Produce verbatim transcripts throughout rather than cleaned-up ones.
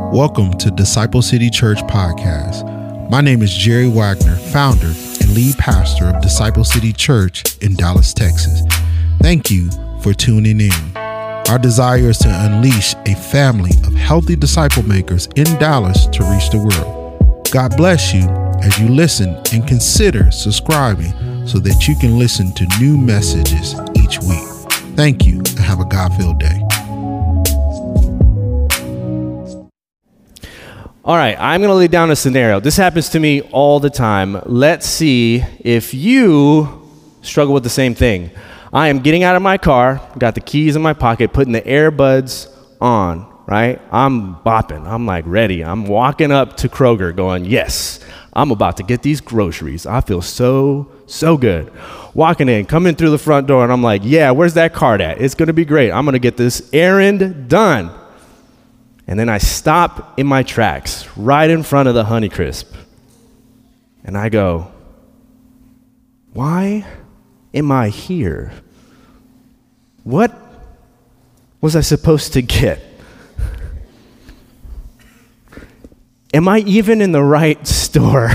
Welcome to Disciple City Church Podcast. My name is Jerry Wagner, founder and lead pastor of Disciple City Church in Dallas, Texas. Thank you for tuning in. Our desire is to unleash a family of healthy disciple makers in Dallas to reach the world. God bless you as you listen and consider subscribing so that you can listen to new messages each week. Thank you and have a God-filled day. All right, I'm going to lay down a scenario. This happens to me all the time. Let's see if you struggle with the same thing. I am getting out of my car, got the keys in my pocket, putting the earbuds on, right? I'm bopping. I'm like ready. I'm walking up to Kroger going, yes, I'm about to get these groceries. I feel so, so good. Walking in, coming through the front door, and I'm like, yeah, where's that card at? It's going to be great. I'm going to get this errand done. And then I stop in my tracks right in front of the Honeycrisp. And I go, why am I here? What was I supposed to get? Am I even in the right store?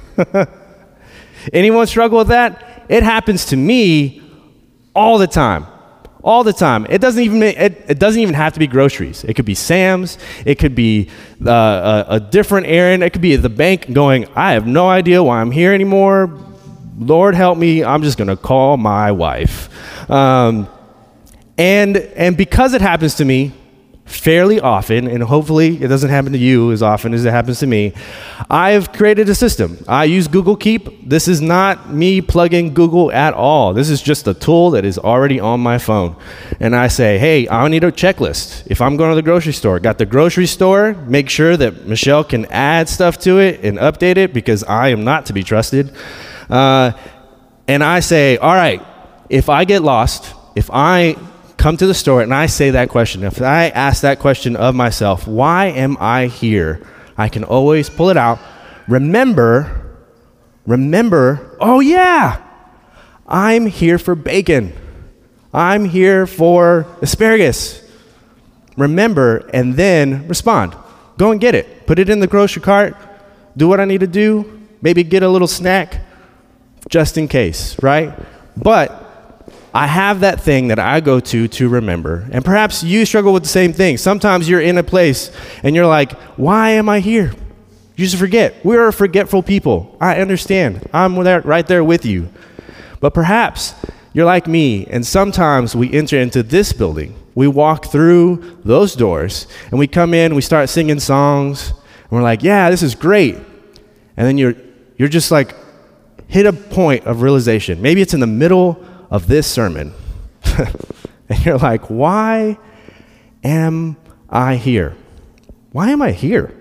Anyone struggle with that? It happens to me all the time. All the time. It doesn't even it, it doesn't even have to be groceries. It could be Sam's. It could be uh, a, a different errand. It could be at the bank going, I have no idea why I'm here anymore. Lord help me. I'm just going to call my wife. Um, and and because it happens to me fairly often, and hopefully it doesn't happen to you as often as it happens to me, I've created a system. I use Google Keep. This is not me plugging Google at all. This is just a tool that is already on my phone. And I say, hey, I need a checklist. If I'm going to the grocery store, got the grocery store, make sure that Michelle can add stuff to it and update it because I am not to be trusted. Uh, and I say, all right, if I get lost, if I come to the store and I say that question, if I ask that question of myself, why am I here? I can always pull it out. Remember, remember, oh yeah, I'm here for bacon. I'm here for asparagus. Remember, and then respond. Go and get it. Put it in the grocery cart. Do what I need to do. Maybe get a little snack just in case, right? But I have that thing that I go to to remember. And perhaps you struggle with the same thing. Sometimes you're in a place and you're like, why am I here? You just forget. We're a forgetful people. I understand. I'm there, right there with you. But perhaps you're like me, and sometimes we enter into this building. We walk through those doors, and we come in, we start singing songs, and we're like, yeah, this is great. And then you're you're just like, hit a point of realization. Maybe it's in the middle of this sermon. And you're like, why am I here? Why am I here?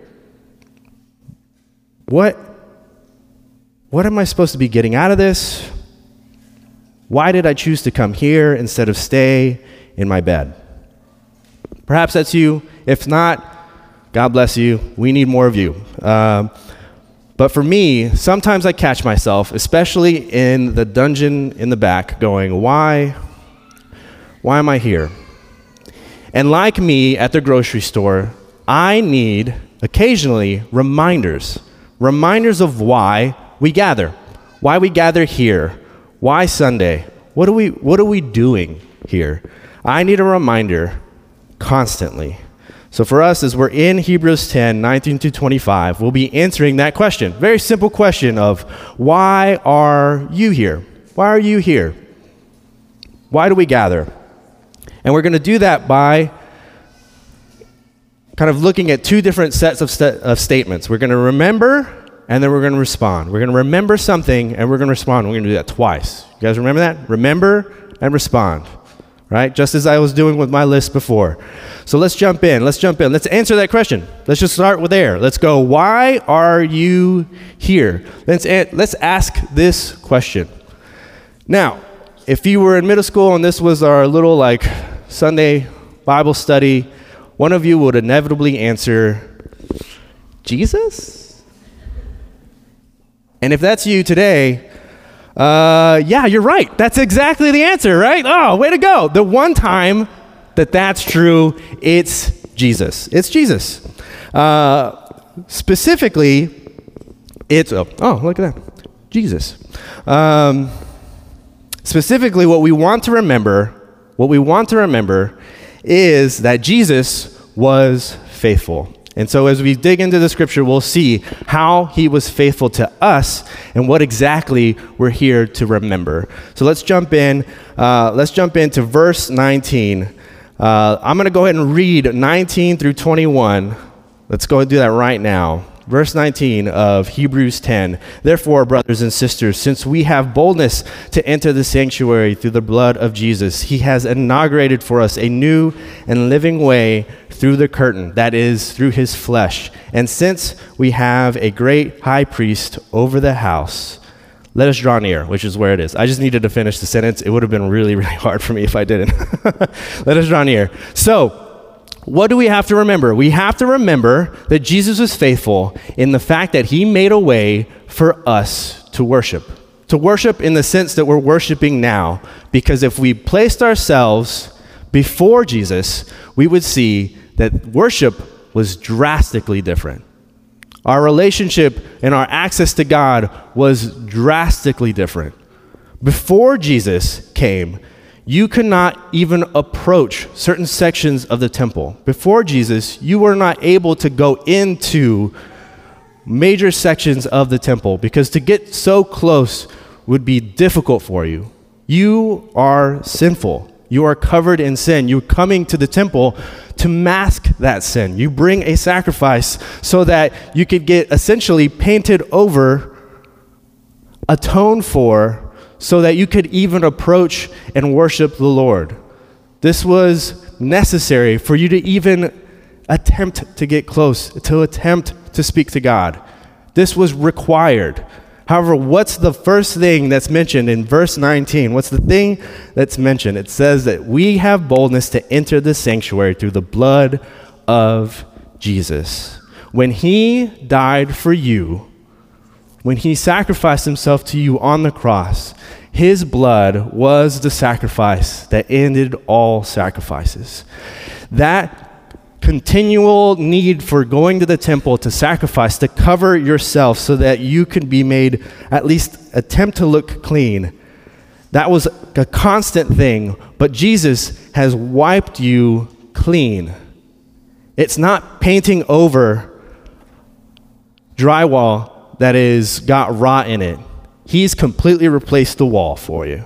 What, what am I supposed to be getting out of this? Why did I choose to come here instead of stay in my bed? Perhaps that's you. If not, God bless you. We need more of you. Um, But for me, sometimes I catch myself, especially in the dungeon in the back, going, why, why am I here? And like me at the grocery store, I need occasionally reminders, reminders of why we gather, why we gather here, why Sunday, what are we, what are we doing here? I need a reminder constantly. So for us, as we're in Hebrews ten, nineteen to twenty-five, we'll be answering that question. Very simple question of, why are you here? Why are you here? Why do we gather? And we're going to do that by kind of looking at two different sets of, st- of statements. We're going to remember, and then we're going to respond. We're going to remember something, and we're going to respond. We're going to do that twice. You guys remember that? Remember and respond. Right? Just as I was doing with my list before. So let's jump in. Let's jump in. Let's answer that question. Let's just start with there. Let's go, why are you here? Let's, let's ask this question. Now, if you were in middle school and this was our little like Sunday Bible study, one of you would inevitably answer, Jesus? And if that's you today, Uh, yeah, you're right. That's exactly the answer, right? Oh, way to go. The one time that that's true, it's Jesus. It's Jesus. Uh, specifically, it's, oh, oh, look at that, Jesus. Um, specifically, what we want to remember, what we want to remember is that Jesus was faithful. And so as we dig into the scripture, we'll see how he was faithful to us and what exactly we're here to remember. So let's jump in. Uh, let's jump into verse nineteen. Uh, I'm going to go ahead and read nineteen through twenty-one. Let's go and do that right now. Verse nineteen of Hebrews ten. Therefore, brothers and sisters, since we have boldness to enter the sanctuary through the blood of Jesus, he has inaugurated for us a new and living way through the curtain, that is, through his flesh. And since we have a great high priest over the house, let us draw near, which is where it is. I just needed to finish the sentence. It would have been really, really hard for me if I didn't. Let us draw near. So, what do we have to remember? We have to remember that Jesus was faithful in the fact that he made a way for us to worship. To worship in the sense that we're worshiping now. Because if we placed ourselves before Jesus, we would see that worship was drastically different. Our relationship and our access to God was drastically different. Before Jesus came, you could not even approach certain sections of the temple. Before Jesus, you were not able to go into major sections of the temple because to get so close would be difficult for you. You are sinful. You are covered in sin. You're coming to the temple to mask that sin. You bring a sacrifice so that you could get essentially painted over, atoned for, so that you could even approach and worship the Lord. This was necessary for you to even attempt to get close, to attempt to speak to God. This was required. However, what's the first thing that's mentioned in verse nineteen? What's the thing that's mentioned? It says that we have boldness to enter the sanctuary through the blood of Jesus. When he died for you, when he sacrificed himself to you on the cross, his blood was the sacrifice that ended all sacrifices. That continual need for going to the temple to sacrifice, to cover yourself so that you could be made, at least attempt to look clean, that was a constant thing, but Jesus has wiped you clean. It's not painting over drywall that is got rot in it. He's completely replaced the wall for you.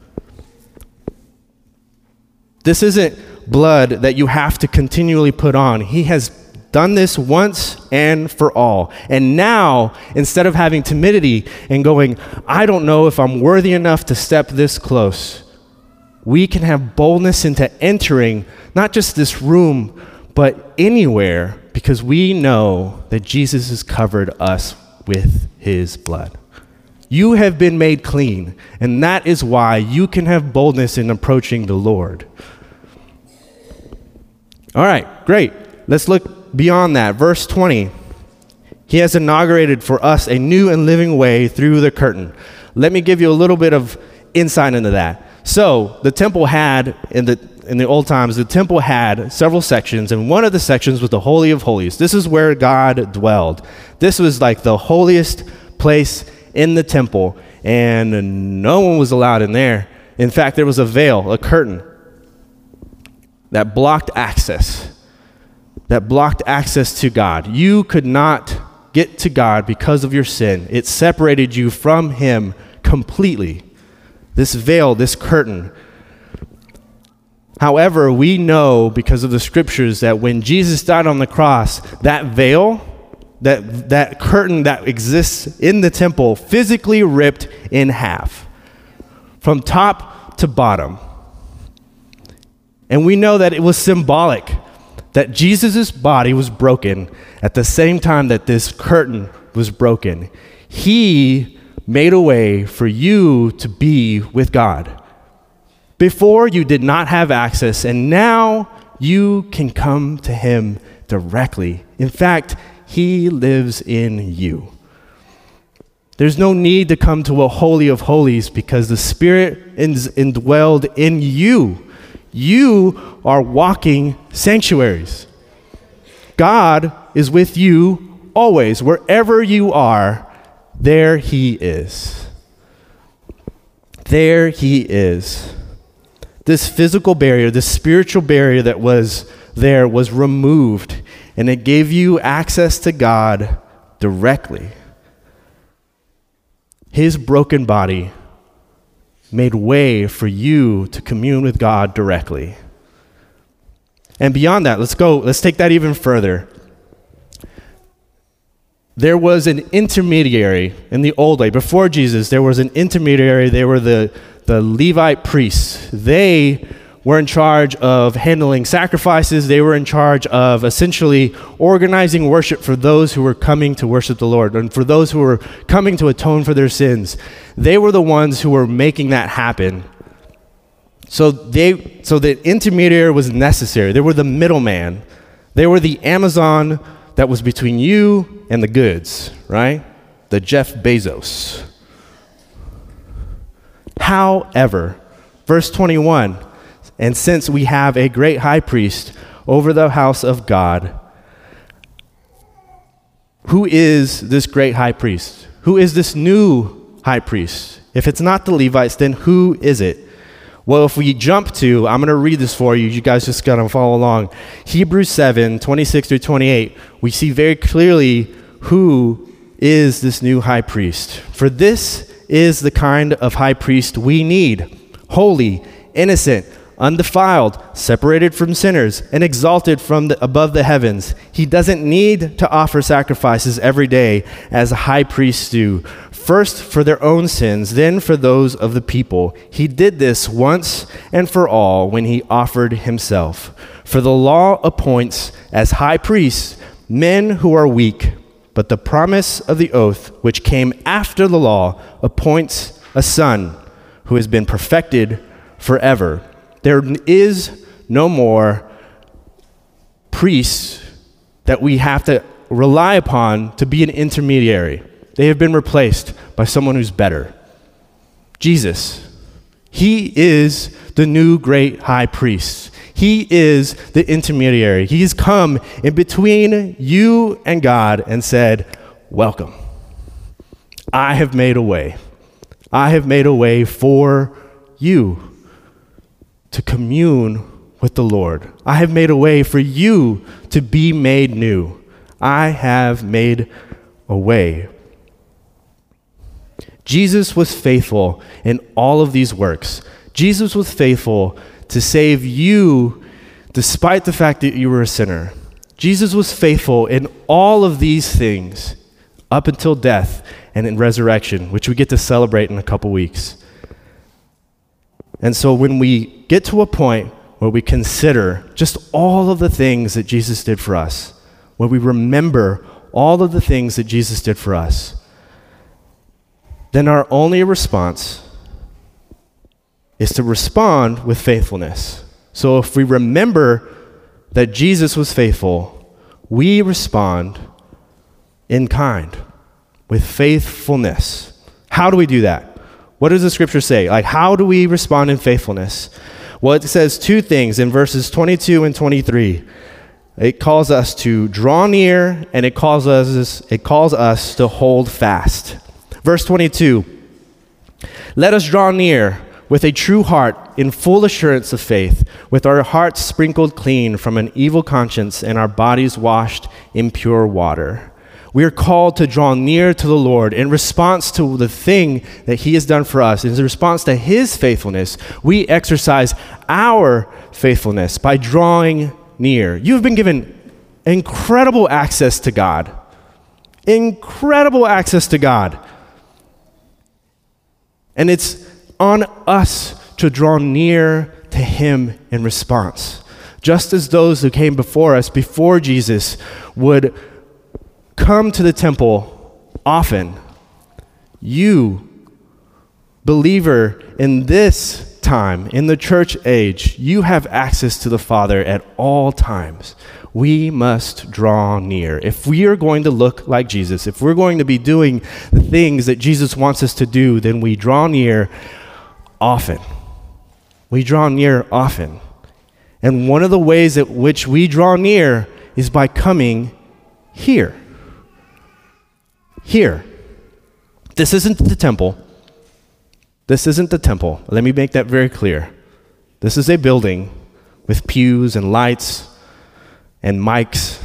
This isn't blood that you have to continually put on. He has done this once and for all. And now, instead of having timidity and going, I don't know if I'm worthy enough to step this close, we can have boldness into entering not just this room, but anywhere, because we know that Jesus has covered us with his blood. You have been made clean, and that is why you can have boldness in approaching the Lord. All right, great. Let's look beyond that. Verse twenty. He has inaugurated for us a new and living way through the curtain. Let me give you a little bit of insight into that. So the temple had, in the in the old times, the temple had several sections, and one of the sections was the Holy of Holies. This is where God dwelled. This was like the holiest place in the temple, and no one was allowed in there. In fact, there was a veil, a curtain, that blocked access, that blocked access to God. You could not get to God because of your sin. It separated you from him completely. This veil, this curtain. However, we know because of the scriptures that when Jesus died on the cross, that veil, that that curtain that exists in the temple physically ripped in half from top to bottom. And we know that it was symbolic that Jesus' body was broken at the same time that this curtain was broken. He made a way for you to be with God. Before, you did not have access, and now you can come to him directly. In fact, he lives in you. There's no need to come to a holy of holies because the Spirit is indwelled in you. You are walking sanctuaries. God is with you always. Wherever you are, there he is. There he is. This physical barrier, this spiritual barrier that was there was removed, and it gave you access to God directly. His broken body made way for you to commune with God directly. And beyond that, let's go, let's take that even further. There was an intermediary in the old way. Before Jesus, there was an intermediary. They were the, the Levite priests. They were in charge of handling sacrifices. They were in charge of essentially organizing worship for those who were coming to worship the Lord and for those who were coming to atone for their sins. They were the ones who were making that happen. So they, so the intermediary was necessary. They were the middleman. They were the Amazon that was between you and the goods, right? The Jeff Bezos. However, verse twenty-one, and since we have a great high priest over the house of God, who is this great high priest? Who is this new high priest? If it's not the Levites, then who is it? Well, if we jump to, I'm going to read this for you. You guys just got to follow along. Hebrews seven, twenty-six through twenty-eight, we see very clearly who is this new high priest. For this is the kind of high priest we need, holy, innocent, undefiled, separated from sinners, and exalted from the, above the heavens. He doesn't need to offer sacrifices every day as high priests do, first for their own sins, then for those of the people. He did this once and for all when he offered himself. For the law appoints as high priests men who are weak, but the promise of the oath, which came after the law, appoints a son who has been perfected forever. There is no more priests that we have to rely upon to be an intermediary. They have been replaced by someone who's better. Jesus. He is the new great high priest. He is the intermediary. He's come in between you and God and said, welcome. I have made a way. I have made a way for you to commune with the Lord. I have made a way for you to be made new. I have made a way. Jesus was faithful in all of these works. Jesus was faithful to save you despite the fact that you were a sinner. Jesus was faithful in all of these things up until death and in resurrection, which we get to celebrate in a couple weeks. And so when we get to a point where we consider just all of the things that Jesus did for us, when we remember all of the things that Jesus did for us, then our only response is to respond with faithfulness. So if we remember that Jesus was faithful, we respond in kind, with faithfulness. How do we do that? What does the scripture say? Like, how do we respond in faithfulness? Well, it says two things in verses twenty-two and twenty-three. It calls us to draw near, and it calls us, it calls us to hold fast. Verse twenty-two, let us draw near with a true heart in full assurance of faith, with our hearts sprinkled clean from an evil conscience and our bodies washed in pure water. We are called to draw near to the Lord in response to the thing that he has done for us. In response to his faithfulness, we exercise our faithfulness by drawing near. You've been given incredible access to God. Incredible access to God. And it's on us to draw near to him in response. Just as those who came before us, before Jesus, would come to the temple often, you, believer, in this time, in the church age, you have access to the Father at all times. We must draw near. If we are going to look like Jesus, if we're going to be doing the things that Jesus wants us to do, then we draw near often. We draw near often. And one of the ways at which we draw near is by coming here. Here. This isn't the temple. This isn't the temple. Let me make that very clear. This is a building with pews and lights and mics.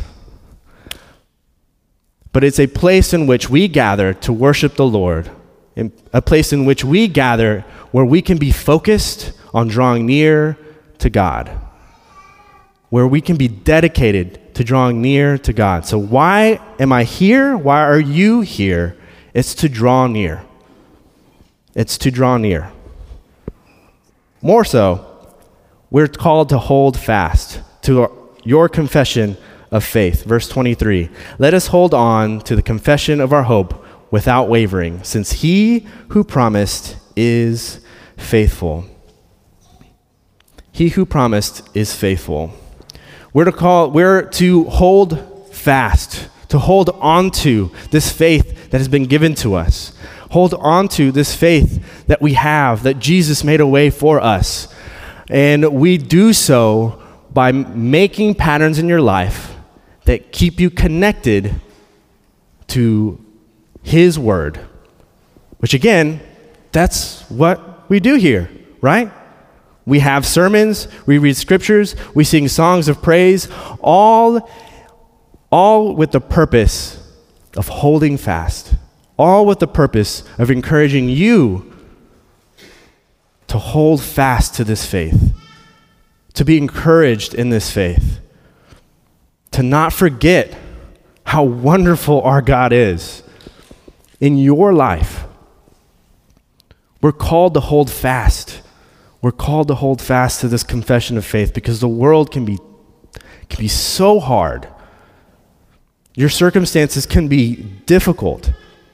But it's a place in which we gather to worship the Lord, in a place in which we gather where we can be focused on drawing near to God, where we can be dedicated to drawing near to God. So why am I here? Why are you here? It's to draw near. It's to draw near. More so, we're called to hold fast to your confession of faith. Verse twenty-three, let us hold on to the confession of our hope without wavering, since he who promised is faithful. He who promised is faithful. We're to call, we're to hold fast, to hold on to this faith that has been given to us. Hold on to this faith that we have, that Jesus made a way for us. And we do so by making patterns in your life that keep you connected to his word, which again, that's what we do here, right? We have sermons, we read scriptures, we sing songs of praise, all, all with the purpose of holding fast, all with the purpose of encouraging you to hold fast to this faith, to be encouraged in this faith, to not forget how wonderful our God is in your life. We're called to hold fast. We're called to hold fast to this confession of faith because the world can be, can be so hard. Your circumstances can be difficult.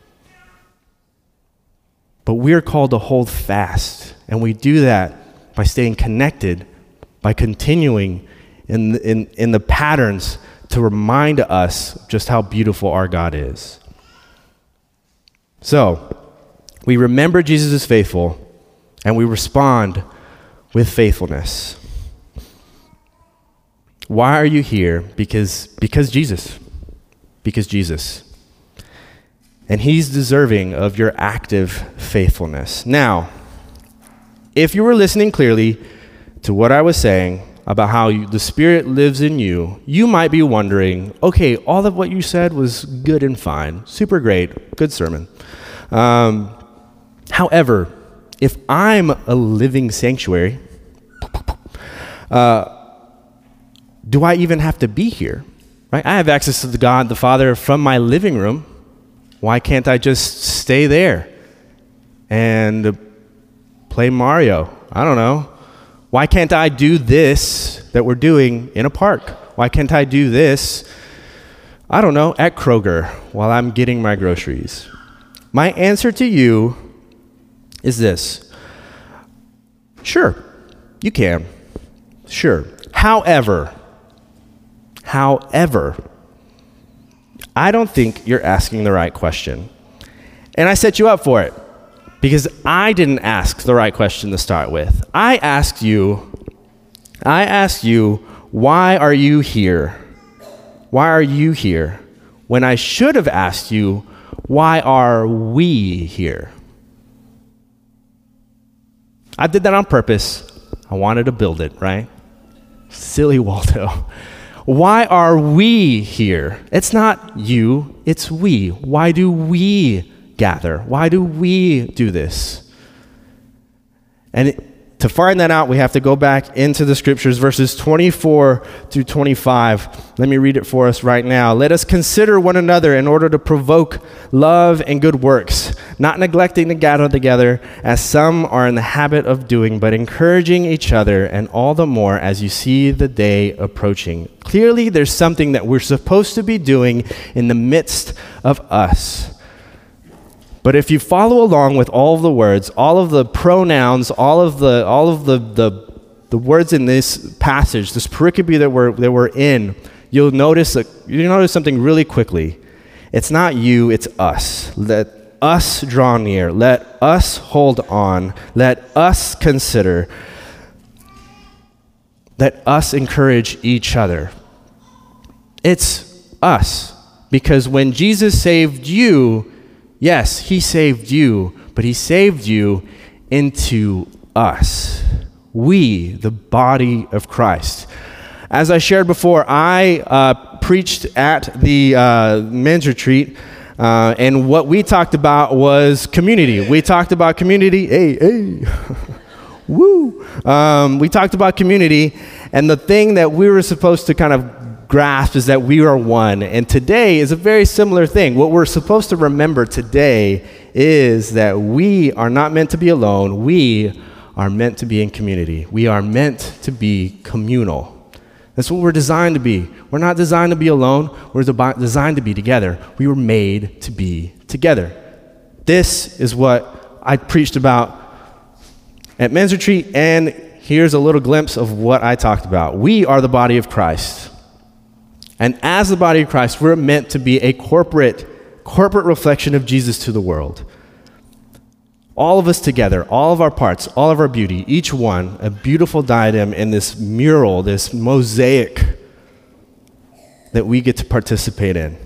But we're called to hold fast, and we do that by staying connected, by continuing in, in, in the patterns to remind us just how beautiful our God is. So, we remember Jesus is faithful, and we respond with faithfulness. Why are you here? Because, because Jesus. Because Jesus. And he's deserving of your active faithfulness. Now, if you were listening clearly to what I was saying about how you, the Spirit lives in you, you might be wondering, okay, all of what you said was good and fine, super great, good sermon. Um, however, if I'm a living sanctuary, uh, do I even have to be here? Right? I have access to the God, the Father, from my living room. Why can't I just stay there and play Mario? I don't know. Why can't I do this that we're doing in a park? Why can't I do this, I don't know, at Kroger while I'm getting my groceries? My answer to you is this. Sure, you can. Sure. However, however, I don't think you're asking the right question. And I set you up for it because I didn't ask the right question to start with. I asked you, I asked you, why are you here? Why are you here? When I should have asked you, why are we here? I did that on purpose. I wanted to build it, right? Silly Waldo. Why are we here? It's not you, it's we. Why do we gather? Why do we do this? And it, to find that out, we have to go back into the scriptures, verses twenty-four through twenty-five. Let me read it for us right now. Let us consider one another in order to provoke love and good works, not neglecting to gather together, as some are in the habit of doing, but encouraging each other, and all the more as you see the day approaching. Clearly, there's something that we're supposed to be doing in the midst of us. But if you follow along with all of the words, all of the pronouns, all of the all of the the, the words in this passage, this pericope that we're that we're in, you'll notice that you'll notice something really quickly. It's not you, it's us. Let us draw near. Let us hold on. Let us consider. Let us encourage each other. It's us. Because when Jesus saved you, yes, he saved you, but he saved you into us. We, the body of Christ. As I shared before, I uh, preached at the uh, men's retreat, uh, and what we talked about was community. We talked about community. Hey, hey. Woo. Um, we talked about community, and the thing that we were supposed to kind of grasp is that we are one. And today is a very similar thing. What we're supposed to remember today is that we are not meant to be alone. We are meant to be in community. We are meant to be communal. That's what we're designed to be. We're not designed to be alone. We're de- designed to be together. We were made to be together. This is what I preached about at men's retreat, and here's a little glimpse of what I talked about. We are the body of Christ. And as the body of Christ, we're meant to be a corporate, corporate reflection of Jesus to the world. All of us together, all of our parts, all of our beauty, each one a beautiful diadem in this mural, this mosaic that we get to participate in.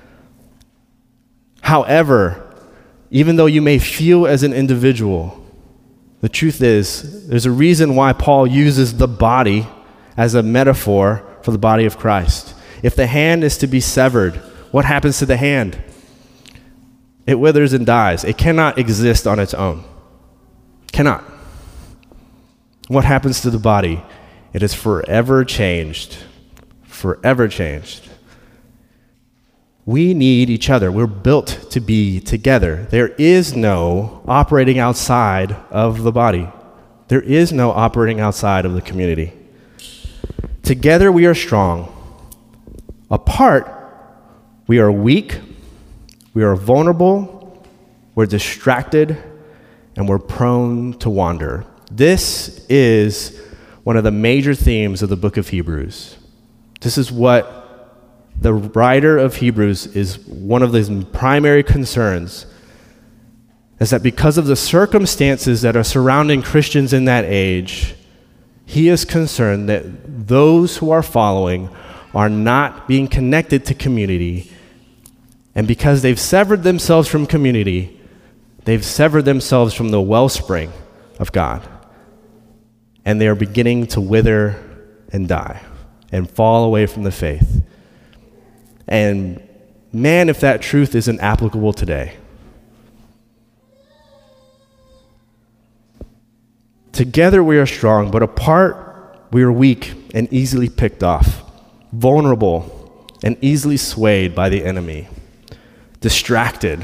However, even though you may feel as an individual, the truth is, there's a reason why Paul uses the body as a metaphor for the body of Christ. If the hand is to be severed, what happens to the hand? It withers and dies. It cannot exist on its own. Cannot. What happens to the body? It is forever changed. Forever changed. We need each other. We're built to be together. There is no operating outside of the body. There is no operating outside of the community. Together we are strong. Apart, we are weak. We are vulnerable, we're distracted, and we're prone to wander. This is one of the major themes of the book of Hebrews. This is what the writer of Hebrews is one of his primary concerns, is that because of the circumstances that are surrounding Christians in that age, he is concerned that those who are following are not being connected to community. And because they've severed themselves from community, they've severed themselves from the wellspring of God. And they are beginning to wither and die and fall away from the faith. And man, if that truth isn't applicable today. Together we are strong, but apart we are weak and easily picked off, vulnerable and easily swayed by the enemy. Distracted.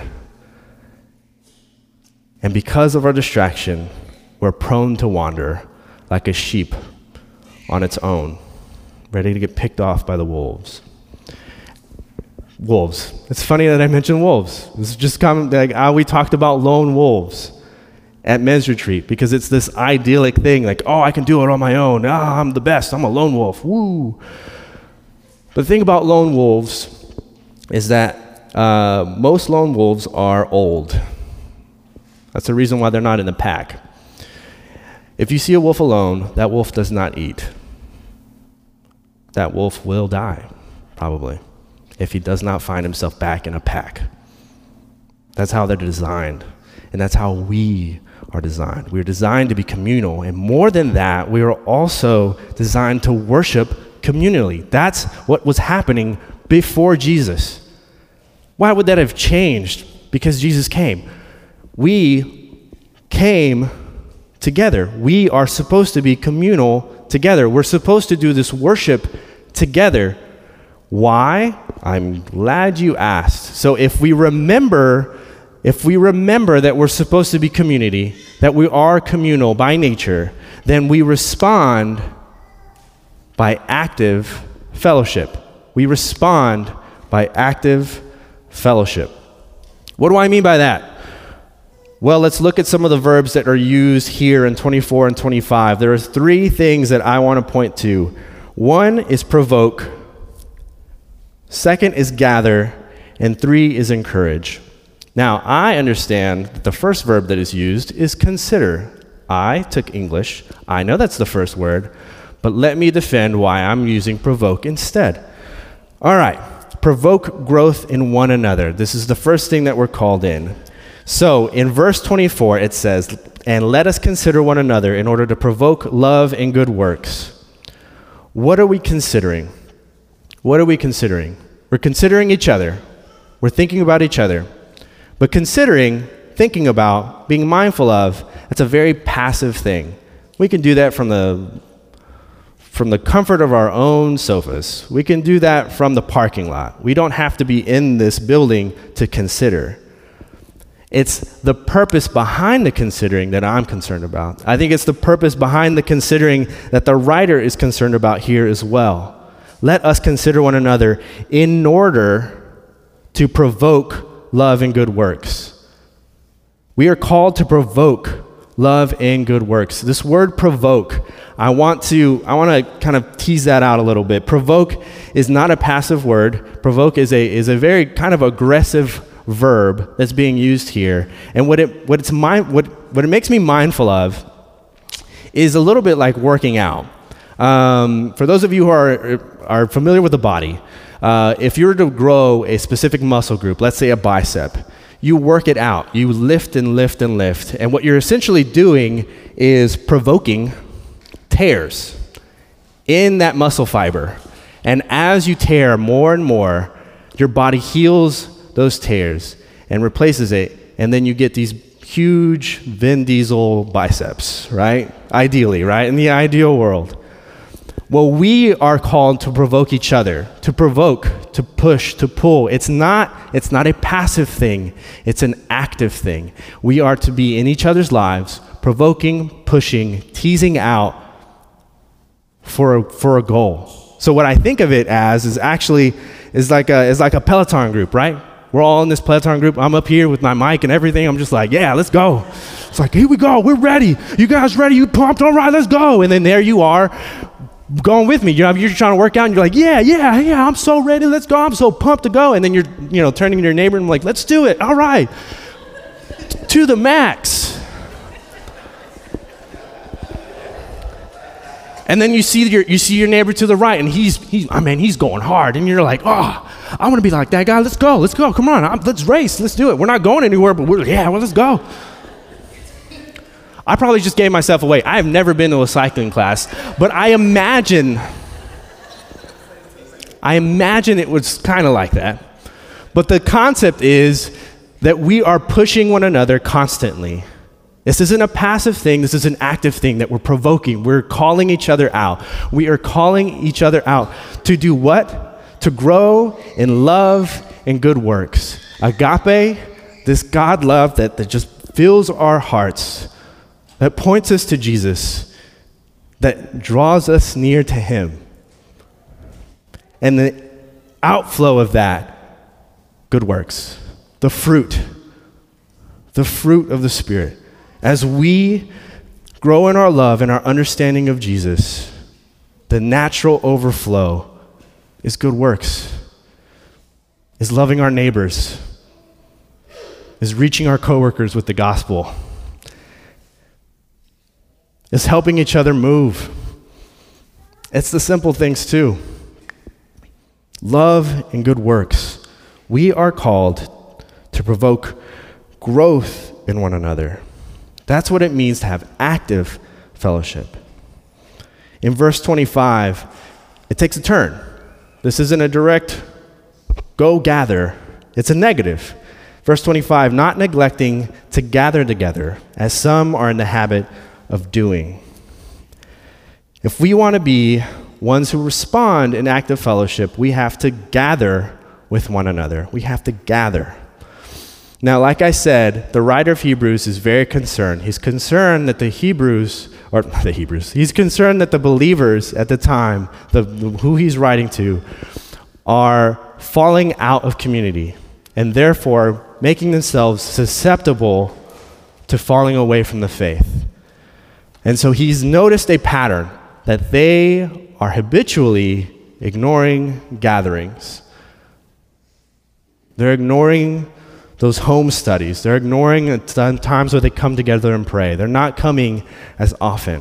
And because of our distraction, we're prone to wander like a sheep on its own, ready to get picked off by the wolves. Wolves. It's funny that I mentioned wolves. This is just common, like how we talked about lone wolves at men's retreat, because it's this idyllic thing, like, oh, I can do it on my own. Ah, I'm the best. I'm a lone wolf. Woo. But the thing about lone wolves is that Uh, most lone wolves are old. That's the reason why they're not in a pack. If you see a wolf alone, that wolf does not eat. That wolf will die, probably, if he does not find himself back in a pack. That's how they're designed, and that's how we are designed. We're designed to be communal, and more than that, we are also designed to worship communally. That's what was happening before Jesus. Why would that have changed? Because Jesus came. We came together. We are supposed to be communal together. We're supposed to do this worship together. Why? I'm glad you asked. So if we remember, if we remember that we're supposed to be community, that we are communal by nature, then we respond by active fellowship. We respond by active fellowship. What do I mean by that? Well, let's look at some of the verbs that are used here in twenty-four and twenty-five. There are three things that I want to point to. One is provoke, second is gather, and three is encourage. Now, I understand that the first verb that is used is consider. I took English. I know that's the first word, but let me defend why I'm using provoke instead. All right. provoke growth in one another. This is the first thing that we're called in. So in verse twenty-four, it says, and let us consider one another in order to provoke love and good works. What are we considering? What are we considering? We're considering each other. We're thinking about each other. But considering, thinking about, being mindful of, that's a very passive thing. We can do that from the from the comfort of our own sofas. We can do that from the parking lot. We don't have to be in this building to consider. It's the purpose behind the considering that I'm concerned about. I think it's the purpose behind the considering that the writer is concerned about here as well. Let us consider one another in order to provoke love and good works. We are called to provoke love and good works. This word provoke, I want to I want to kind of tease that out a little bit. Provoke is not a passive word. Provoke is a is a very kind of aggressive verb that's being used here. And what it what it's mind what what it makes me mindful of is a little bit like working out. Um, for those of you who are are familiar with the body, uh, if you were to grow a specific muscle group, let's say a bicep, you work it out. You lift and lift and lift. And what you're essentially doing is provoking tears in that muscle fiber. And as you tear more and more, your body heals those tears and replaces it. And then you get these huge Vin Diesel biceps, right? Ideally, right? In the ideal world. Well, we are called to provoke each other, to provoke, to push, to pull. It's not, it's not a passive thing. It's an active thing. We are to be in each other's lives, provoking, pushing, teasing out for a, for a goal. So what I think of it as is actually is like a is like a Peloton group, right? We're all in this Peloton group. I'm up here with my mic and everything. I'm just like, yeah, let's go. It's like, here we go. We're ready. You guys ready? You pumped? All right, let's go. And then there you are, going with me. You know, you're trying to work out and you're like, yeah, yeah, yeah, I'm so ready. Let's go. I'm so pumped to go. And then you're, you know, turning to your neighbor and like, let's do it. All right. To the max. And then you see your you see your neighbor to the right, and he's he's I mean he's going hard, and you're like, oh, I want to be like that guy. Let's go, let's go, come on, I'm, let's race, let's do it. We're not going anywhere, but we're yeah, well, let's go. I probably just gave myself away. I have never been to a cycling class, but I imagine, I imagine it was kind of like that. But the concept is that we are pushing one another constantly. This isn't a passive thing. This is an active thing that we're provoking. We're calling each other out. We are calling each other out to do what? To grow in love and good works. Agape, this God love that, that just fills our hearts, that points us to Jesus, that draws us near to him. And the outflow of that, good works, the fruit, the fruit of the Spirit. As we grow in our love and our understanding of Jesus, the natural overflow is good works, is loving our neighbors, is reaching our coworkers with the gospel, is helping each other move. It's the simple things too. Love and good works. We are called to provoke growth in one another. That's what it means to have active fellowship. In verse twenty-five, it takes a turn. This isn't a direct go gather. It's a negative. Verse twenty-five, not neglecting to gather together, as some are in the habit of doing. If we want to be ones who respond in active fellowship, we have to gather with one another. We have to gather. Now, like I said, the writer of Hebrews is very concerned. He's concerned that the Hebrews, or the Hebrews, he's concerned that the believers at the time, the, who he's writing to, are falling out of community and therefore making themselves susceptible to falling away from the faith. And so he's noticed a pattern that they are habitually ignoring gatherings. They're ignoring those home studies. They're ignoring times where they come together and pray. They're not coming as often.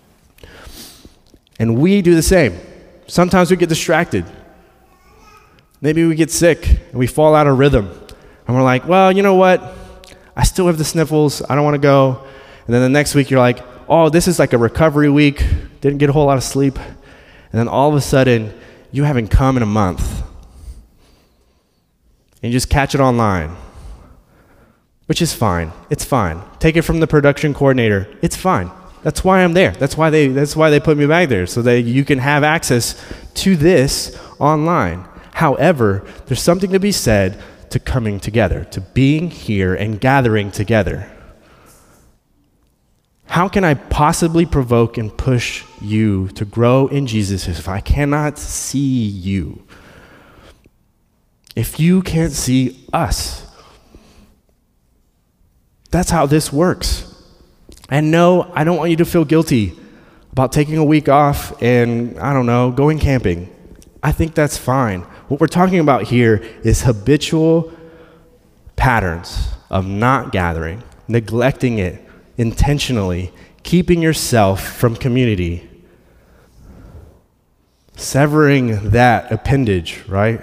And we do the same. Sometimes we get distracted. Maybe we get sick and we fall out of rhythm. And we're like, well, you know what? I still have the sniffles. I don't want to go. And then the next week you're like, oh, this is like a recovery week. Didn't get a whole lot of sleep. And then all of a sudden, you haven't come in a month. And you just catch it online, which is fine. It's fine. Take it from the production coordinator. It's fine. That's why I'm there. That's why they that's why they put me back there, so that you can have access to this online. However, there's something to be said to coming together, to being here and gathering together. How can I possibly provoke and push you to grow in Jesus if I cannot see you? If you can't see us? That's how this works. And no, I don't want you to feel guilty about taking a week off and, I don't know, going camping. I think that's fine. What we're talking about here is habitual patterns of not gathering, neglecting it intentionally, keeping yourself from community, severing that appendage, right?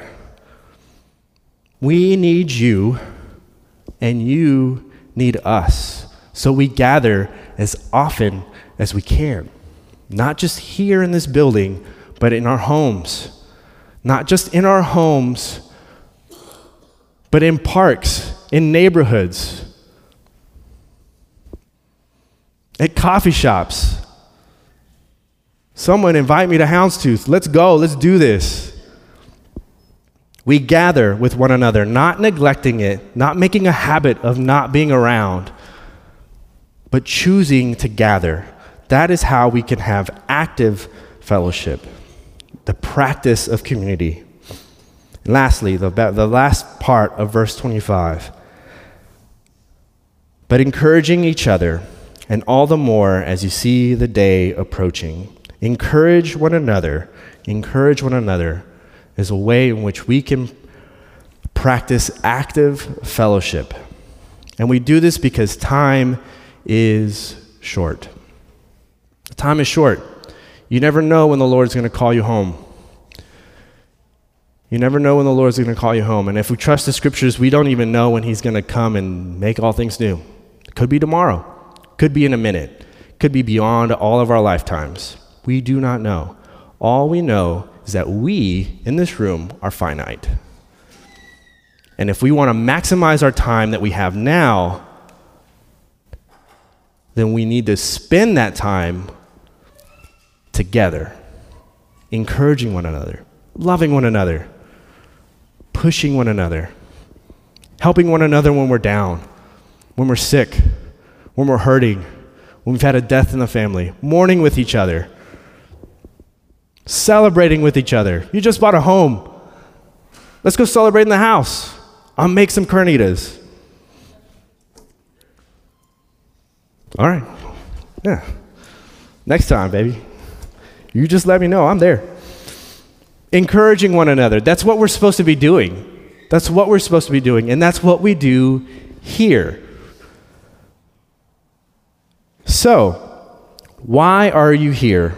We need you, and you need us. So we gather as often as we can, not just here in this building, but in our homes. Not just in our homes, but in parks, in neighborhoods, at coffee shops. Someone invite me to Houndstooth. Let's go. Let's do this. We gather with one another, not neglecting it, not making a habit of not being around, but choosing to gather. That is how we can have active fellowship, the practice of community. And lastly, the, the last part of verse twenty-five. But encouraging each other, and all the more as you see the day approaching. Encourage one another. Encourage one another is a way in which we can practice active fellowship. And we do this because time is short. Time is short. You never know when the Lord's going to call you home. You never know when the Lord's going to call you home. And if we trust the scriptures, we don't even know when he's going to come and make all things new. It could be tomorrow. Could be in a minute. Could be beyond all of our lifetimes. We do not know. All we know is that we in this room are finite. And if we want to maximize our time that we have now, then we need to spend that time together, encouraging one another, loving one another, pushing one another, helping one another when we're down, when we're sick, when we're hurting, when we've had a death in the family, mourning with each other, celebrating with each other. You just bought a home. Let's go celebrate in the house. I'll make some carnitas. All right. Yeah. Next time, baby. You just let me know. I'm there. Encouraging one another. That's what we're supposed to be doing. That's what we're supposed to be doing. And that's what we do here. So, why are you here?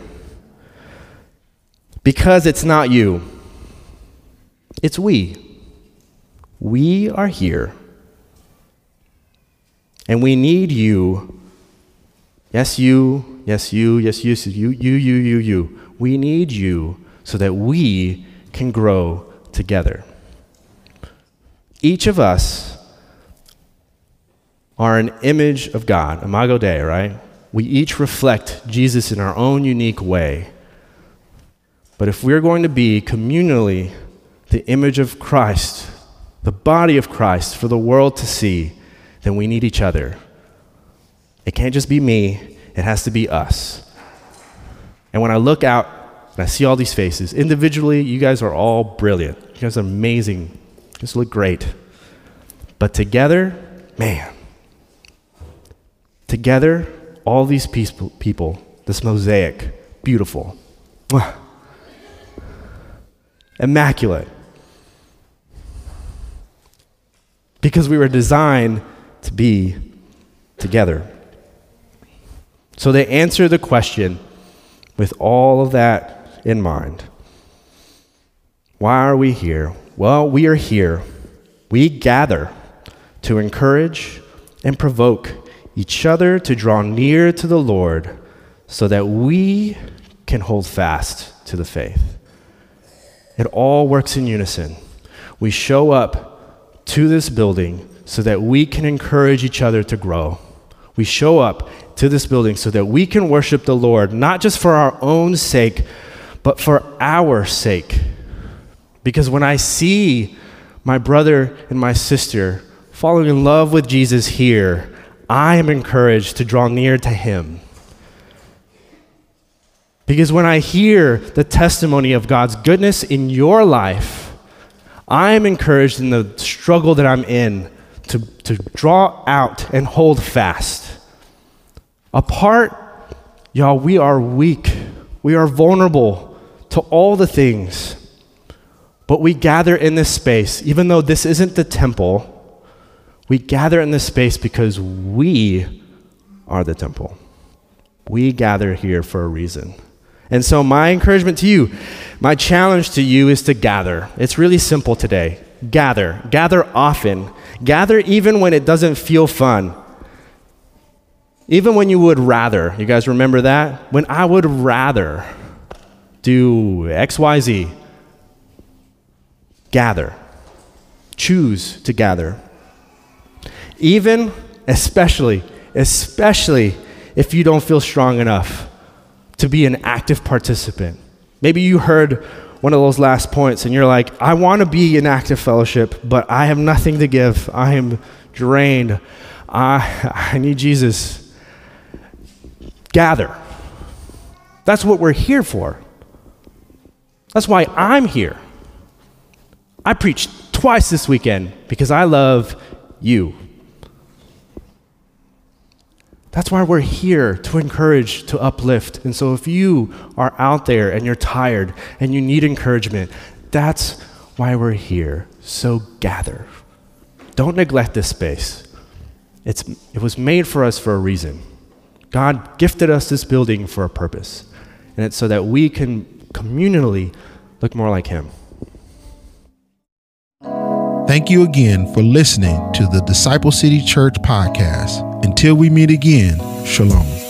Because it's not you. It's we. We are here. And we need you. Yes, you. Yes, you. Yes, you. You, you, you, you, you. We need you so that we can grow together. Each of us are an image of God, Imago Dei, right? We each reflect Jesus in our own unique way. But if we're going to be communally the image of Christ, the body of Christ for the world to see, then we need each other. It can't just be me, it has to be us. And when I look out and I see all these faces, individually, you guys are all brilliant. You guys are amazing. You guys look great. But together, man, together, all these peaceful people, this mosaic, beautiful, immaculate. Because we were designed to be together. So they answer the question with all of that in mind. Why are we here? Well, we are here. We gather to encourage and provoke each other to draw near to the Lord so that we can hold fast to the faith. It all works in unison. We show up to this building so that we can encourage each other to grow. We show up to this building so that we can worship the Lord, not just for our own sake, but for our sake. Because when I see my brother and my sister falling in love with Jesus here, I am encouraged to draw near to him. Because when I hear the testimony of God's goodness in your life, I am encouraged in the struggle that I'm in to, to draw out and hold fast. Apart, y'all, we are weak. We are vulnerable to all the things. But we gather in this space, even though this isn't the temple, we gather in this space because we are the temple. We gather here for a reason. And so my encouragement to you, my challenge to you is to gather. It's really simple today. Gather. Gather often. Gather even when it doesn't feel fun. Even when you would rather. You guys remember that? When I would rather do X, Y, Z. Gather. Choose to gather. Even, especially, especially if you don't feel strong enough to be an active participant. Maybe you heard one of those last points and you're like, I want to be in active fellowship, but I have nothing to give. I am drained. I, I need Jesus. Gather. That's what we're here for. That's why I'm here. I preached twice this weekend because I love you. That's why we're here, to encourage, to uplift. And so if you are out there and you're tired and you need encouragement, that's why we're here. So gather. Don't neglect this space. It's, it was made for us for a reason. God gifted us this building for a purpose. And it's so that we can communally look more like him. Thank you again for listening to the Disciple City Church podcast. Until we meet again, shalom.